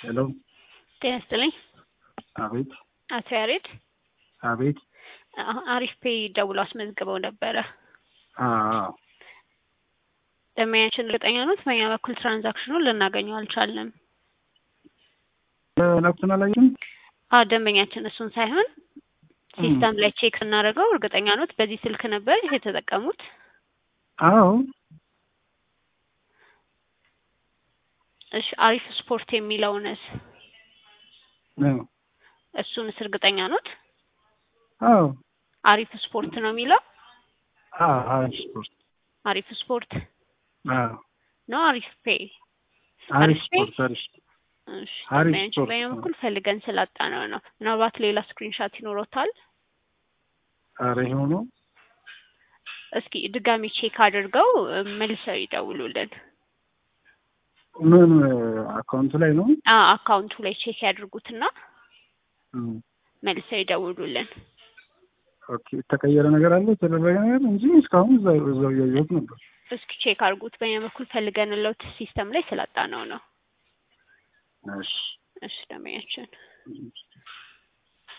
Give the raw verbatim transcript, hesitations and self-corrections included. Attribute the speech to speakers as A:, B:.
A: ሄሎ
B: ጤና ይስጥልኝ።
A: አቤት
B: አቶ ያሬድ
A: አቤት
B: አሪፍ ፔይ ደውሎ አስመዝግበው ነበረ።
A: አዎ
B: ደንበኛችን እርግጠኛ ነዎት? በእኛ በኩል ትራንዛክሽኑን ልናገኘው አልቻልንም።
A: ለላፕቶፕ አላየም?
B: አዎ ደንበኛችን እሱን ሳይሆን ሲስተም ላይ ቼክ ስናደርገው እርግጠኛ ነዎት? በዚህ ስልክ ነበር የተጠቀሙት?
A: አዎ
B: እሺ አሪፍ ስፖርት የሚለውንስ
A: ነው?
B: እሱንስ እርግጠኛ ነዎት?
A: አዎ
B: አሪፍ ስፖርት ነው የሚለው?
A: አዎ አሪፍ ስፖርት
B: አሪፍ ስፖርት
A: አዎ
B: ነው አሪፍ ፔይ
A: አሪፍ ስፖርት አሪፍ
B: እሺ
A: አሪፍ
B: ደንበኛችን
A: ስፖርት
B: በእኛ በኩል ፈልገን ስላጣነው ነው። ምናልባት ሌላ ስክሪንሻት ይኖሮታል?
A: ኧረ ይኸው ነው።
B: እስኪ ድጋሚ ቼክ አድርገው መልሰው ይደውሉልን።
A: ምን አካውንት ላይ ነው?
B: አዎ አካውንቱ ላይ ቼክ ያድርጉትና
A: እም
B: መልሰው ይደውሉልን።
A: ኦኬ የተቀየረ ነገር አለ የተደረገ ነገር እንጂ እስካሁን እዛው እዛው እያየሁት ነበር።
B: እስኪ ቼክ አድርጉት። በእኛ በኩል ፈልገንልዎት ሲስተም ላይ ስላጣነው ነው።
A: እሺ
B: እሺ ደንበኛችን